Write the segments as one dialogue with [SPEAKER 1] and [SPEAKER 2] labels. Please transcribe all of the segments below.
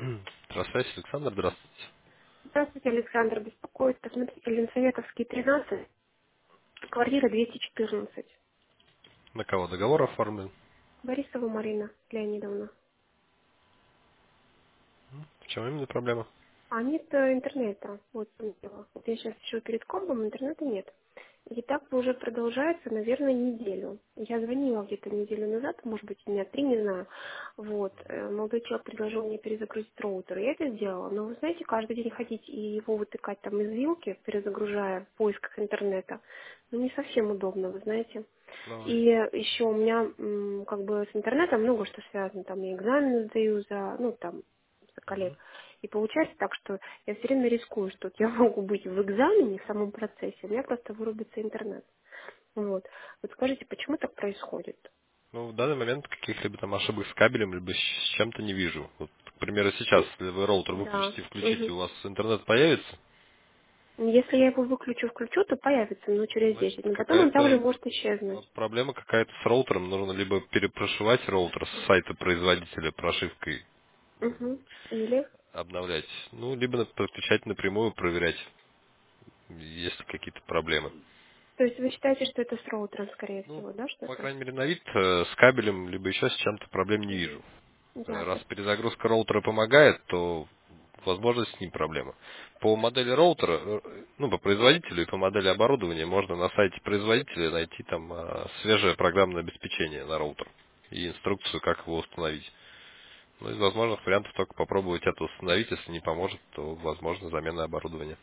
[SPEAKER 1] Здравствуйте, Александр, здравствуйте.
[SPEAKER 2] Здравствуйте, Александр. Беспокоит. Посмотрите, Ленсоветовский, 13, квартира 214.
[SPEAKER 1] На кого договор оформлен?
[SPEAKER 2] Борисова Марина Леонидовна.
[SPEAKER 1] В чем именно проблема?
[SPEAKER 2] А нет интернета. Вот, вот я сейчас сижу перед компом, интернета нет. И так уже продолжается, наверное, неделю. Я звонила где-то неделю назад, может быть, дня 3, не знаю. Вот. Молодой человек предложил мне перезагрузить роутер. Я это сделала. Но вы знаете, каждый день ходить и его вытыкать там из вилки, перезагружая в поисках интернета, ну, не совсем удобно, вы знаете. И
[SPEAKER 1] Давай.
[SPEAKER 2] еще у меня как бы с интернетом много что связано. Там я экзамены сдаю за, ну, там, за коллег. И получается так, что я все время рискую, что вот я могу быть в экзамене, в самом процессе, у меня просто вырубится интернет. Вот. Вот скажите, почему так происходит?
[SPEAKER 1] Ну, в данный момент каких-либо там ошибок с кабелем, либо с чем-то не вижу. Вот, к примеру, сейчас,
[SPEAKER 2] Ну,
[SPEAKER 1] если вы роутер
[SPEAKER 2] да.
[SPEAKER 1] выключите и включите,
[SPEAKER 2] Мгм.
[SPEAKER 1] у вас интернет появится?
[SPEAKER 2] Если я его выключу, включу, то появится минут через
[SPEAKER 1] Значит,
[SPEAKER 2] 10. Но потом он также
[SPEAKER 1] какая-то
[SPEAKER 2] может исчезнуть.
[SPEAKER 1] проблема какая-то с роутером. Нужно либо перепрошивать роутер с сайта производителя прошивкой,
[SPEAKER 2] Угу. Или?
[SPEAKER 1] обновлять, ну, либо подключать напрямую, проверять, есть ли какие-то проблемы.
[SPEAKER 2] То есть вы считаете, что это с роутером, скорее
[SPEAKER 1] Ну,
[SPEAKER 2] всего, да,
[SPEAKER 1] по
[SPEAKER 2] что-то?
[SPEAKER 1] крайней мере, на вид с кабелем, либо еще с чем-то проблем не вижу.
[SPEAKER 2] Угу.
[SPEAKER 1] Раз
[SPEAKER 2] Ясно.
[SPEAKER 1] перезагрузка роутера помогает, то, возможно, с ним проблема. По модели роутера, ну, по производителю и по модели оборудования можно на сайте производителя найти там свежее программное обеспечение на роутер и инструкцию, как его установить. Ну, из возможных вариантов только попробовать это установить. Если не поможет, то, возможно, замена оборудования.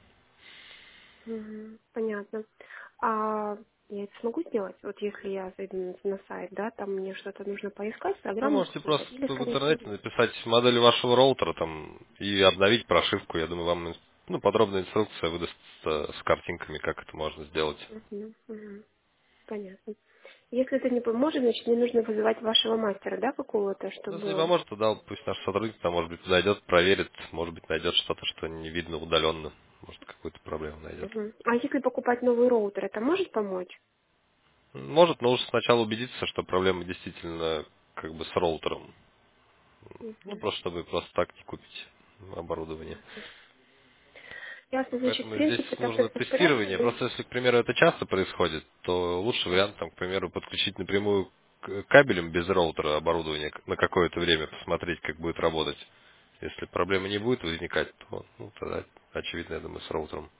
[SPEAKER 2] Угу. Понятно. А я это смогу сделать? Вот если я зайду на сайт, да, там мне что-то нужно поискать,
[SPEAKER 1] Вы
[SPEAKER 2] программу
[SPEAKER 1] можете
[SPEAKER 2] какую-то,
[SPEAKER 1] просто
[SPEAKER 2] или,
[SPEAKER 1] в
[SPEAKER 2] скорее всего,
[SPEAKER 1] интернете
[SPEAKER 2] нет.
[SPEAKER 1] написать модель вашего роутера там и обновить прошивку. Я думаю, вам ну, подробная инструкция выдаст с картинками, как это можно сделать.
[SPEAKER 2] Угу. Угу. Понятно. Если это не поможет, значит, мне нужно вызывать вашего мастера, да, какого-то,
[SPEAKER 1] Ну, если не
[SPEAKER 2] чтобы...
[SPEAKER 1] поможет, тогда пусть наш сотрудник там, может быть, зайдет, проверит, может быть, найдет что-то, что не видно удаленно. Может, какую-то проблему найдет.
[SPEAKER 2] Мгм. А если покупать новый роутер, это может помочь?
[SPEAKER 1] Может, но лучше сначала убедиться, что проблема действительно как бы с роутером. Ну,
[SPEAKER 2] Мгм.
[SPEAKER 1] просто чтобы просто так не купить оборудование.
[SPEAKER 2] Ясно. Ясно, значит, в
[SPEAKER 1] Поэтому здесь
[SPEAKER 2] принципе, так
[SPEAKER 1] нужно
[SPEAKER 2] это в порядке.
[SPEAKER 1] тестирование. Просто если, к примеру, это часто происходит, то лучший вариант, там, к примеру, подключить напрямую кабелем без роутера оборудование на какое-то время, посмотреть, как будет работать. Если проблемы не будет возникать, то ну, тогда, очевидно, я думаю, с роутером.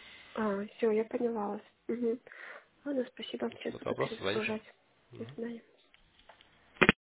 [SPEAKER 2] А, все, я поняла вас. Мгм. Ладно, спасибо, сейчас
[SPEAKER 1] Вот
[SPEAKER 2] буду
[SPEAKER 1] вопрос, звоните.
[SPEAKER 2] перезагружать. До свидания.